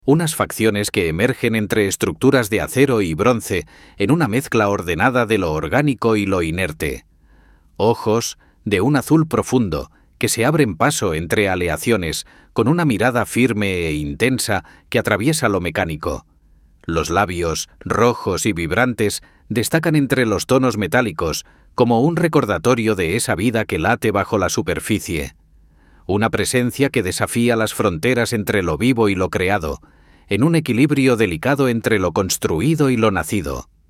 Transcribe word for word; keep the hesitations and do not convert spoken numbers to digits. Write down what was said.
Unas facciones que emergen entre estructuras de acero y bronce en una mezcla ordenada de lo orgánico y lo inerte. Ojos de un azul profundo que se abren paso entre aleaciones con una mirada firme e intensa que atraviesa lo mecánico. Los labios, rojos y vibrantes, destacan entre los tonos metálicos como un recordatorio de esa vida que late bajo la superficie. Una presencia que desafía las fronteras entre lo vivo y lo creado, en un equilibrio delicado entre lo construido y lo nacido.